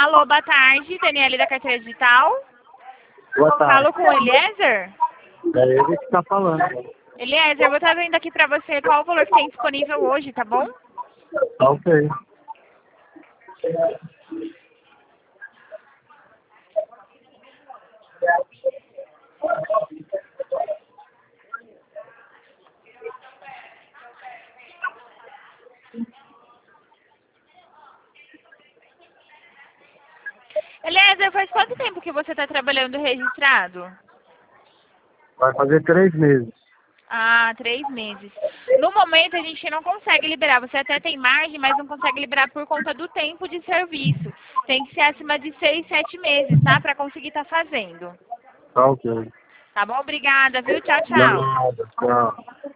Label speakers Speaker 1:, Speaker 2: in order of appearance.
Speaker 1: Alô, boa tarde, Daniele da Carteira Digital.
Speaker 2: Boa tarde.
Speaker 1: Falo com o Eliezer.
Speaker 2: É ele que está falando.
Speaker 1: Eliezer, eu vou estar vendo aqui para você qual o valor que tem disponível hoje, tá bom?
Speaker 2: Tá ok.
Speaker 1: Eliezer, faz quanto tempo que você está trabalhando registrado?
Speaker 2: Vai fazer 3 meses.
Speaker 1: Ah, 3 meses. No momento a gente não consegue liberar. Você até tem margem, mas não consegue liberar por conta do tempo de serviço. Tem que ser acima de 6, 7 meses, tá? Para conseguir estar fazendo.
Speaker 2: Tá ok.
Speaker 1: Tá bom? Obrigada, viu? Tchau, tchau.
Speaker 2: Nada, tchau.